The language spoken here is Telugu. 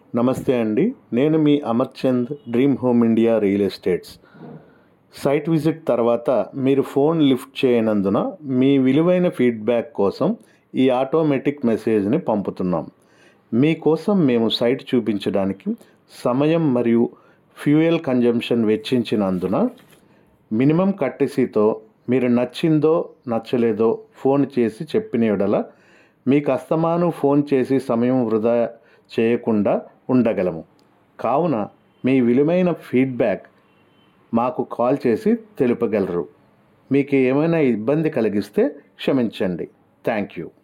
నమస్తే అండి. నేను మీ Amarchand, dream home India real estates. Site visit తర్వాత మీరు ఫోన్ లిఫ్ట్ చేయనందున మీ విలువైన ఫీడ్బ్యాక్ కోసం ఈ ఆటోమేటిక్ మెసేజ్ని పంపుతున్నాం. మీకోసం మేము సైట్ చూపించడానికి సమయం మరియు ఫ్యూయల్ కన్జంప్షన్ వెచ్చించినందున మినిమం కట్టెసీతో మీరు నచ్చిందో నచ్చలేదో ఫోన్ చేసి చెప్పిన యెడల మీకు అస్తమాను ఫోన్ చేసి సమయం వృధా చేయకుండా ఉండగలము. కావున మీ విలువైన ఫీడ్బ్యాక్ మాకు కాల్ చేసి తెలుపగలరు. మీకు ఏమైనా ఇబ్బంది కలిగిస్తే క్షమించండి. Thank you.